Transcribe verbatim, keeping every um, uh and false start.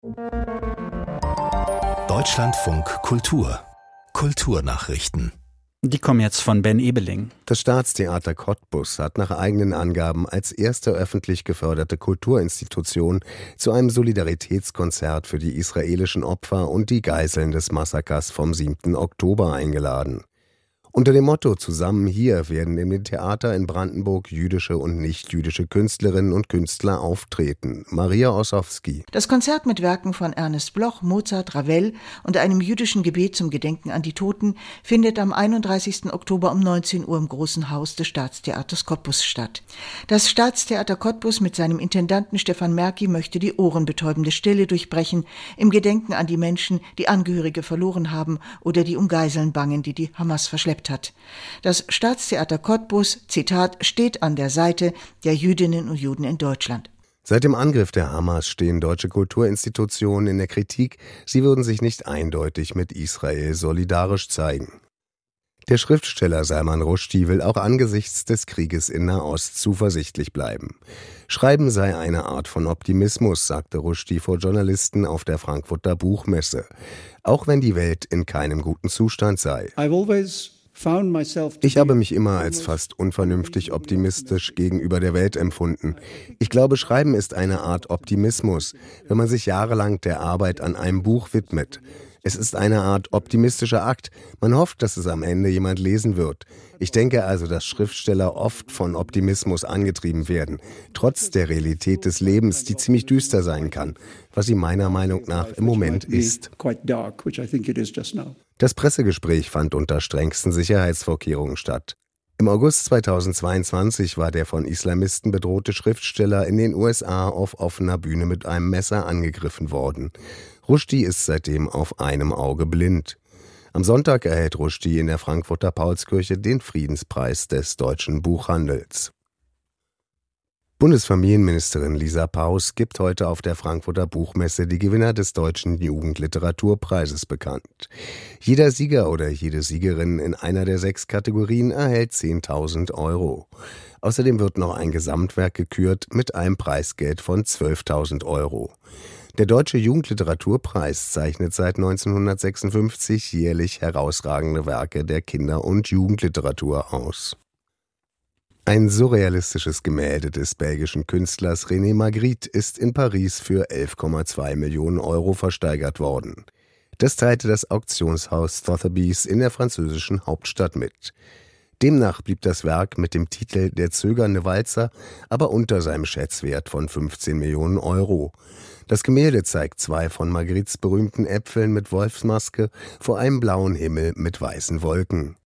Deutschlandfunk Kultur Kulturnachrichten. Die kommen jetzt von Ben Ebeling. Das Staatstheater Cottbus hat nach eigenen Angaben als erste öffentlich geförderte Kulturinstitution zu einem Solidaritätskonzert für die israelischen Opfer und die Geiseln des Massakers vom siebten Oktober eingeladen. Unter dem Motto »Zusammen hier« werden in dem Theater in Brandenburg jüdische und nicht-jüdische Künstlerinnen und Künstler auftreten. Maria Ossowski. Das Konzert mit Werken von Ernest Bloch, Mozart, Ravel und einem jüdischen Gebet zum Gedenken an die Toten findet am einunddreißigsten Oktober um neunzehn Uhr im Großen Haus des Staatstheaters Cottbus statt. Das Staatstheater Cottbus mit seinem Intendanten Stefan Merki möchte die ohrenbetäubende Stille durchbrechen, im Gedenken an die Menschen, die Angehörige verloren haben oder die um Geiseln bangen, die die Hamas verschleppt hat. Das Staatstheater Cottbus, Zitat, steht an der Seite der Jüdinnen und Juden in Deutschland. Seit dem Angriff der Hamas stehen deutsche Kulturinstitutionen in der Kritik, sie würden sich nicht eindeutig mit Israel solidarisch zeigen. Der Schriftsteller Salman Rushdie will auch angesichts des Krieges in Nahost zuversichtlich bleiben. Schreiben sei eine Art von Optimismus, sagte Rushdie vor Journalisten auf der Frankfurter Buchmesse. Auch wenn die Welt in keinem guten Zustand sei. Ich habe mich immer als fast unvernünftig optimistisch gegenüber der Welt empfunden. Ich glaube, Schreiben ist eine Art Optimismus, wenn man sich jahrelang der Arbeit an einem Buch widmet. Es ist eine Art optimistischer Akt. Man hofft, dass es am Ende jemand lesen wird. Ich denke also, dass Schriftsteller oft von Optimismus angetrieben werden, trotz der Realität des Lebens, die ziemlich düster sein kann, was sie meiner Meinung nach im Moment ist. Das Pressegespräch fand unter strengsten Sicherheitsvorkehrungen statt. Im August zweitausendzweiundzwanzig war der von Islamisten bedrohte Schriftsteller in den U S A auf offener Bühne mit einem Messer angegriffen worden. Rushdie ist seitdem auf einem Auge blind. Am Sonntag erhält Rushdie in der Frankfurter Paulskirche den Friedenspreis des deutschen Buchhandels. Bundesfamilienministerin Lisa Paus gibt heute auf der Frankfurter Buchmesse die Gewinner des Deutschen Jugendliteraturpreises bekannt. Jeder Sieger oder jede Siegerin in einer der sechs Kategorien erhält zehntausend Euro. Außerdem wird noch ein Gesamtwerk gekürt mit einem Preisgeld von zwölftausend Euro. Der Deutsche Jugendliteraturpreis zeichnet seit neunzehnhundertsechsundfünfzig jährlich herausragende Werke der Kinder- und Jugendliteratur aus. Ein surrealistisches Gemälde des belgischen Künstlers René Magritte ist in Paris für elf Komma zwei Millionen Euro versteigert worden. Das teilte das Auktionshaus Sotheby's in der französischen Hauptstadt mit. Demnach blieb das Werk mit dem Titel »Der zögernde Walzer« aber unter seinem Schätzwert von fünfzehn Millionen Euro. Das Gemälde zeigt zwei von Magrittes berühmten Äpfeln mit Wolfsmaske vor einem blauen Himmel mit weißen Wolken.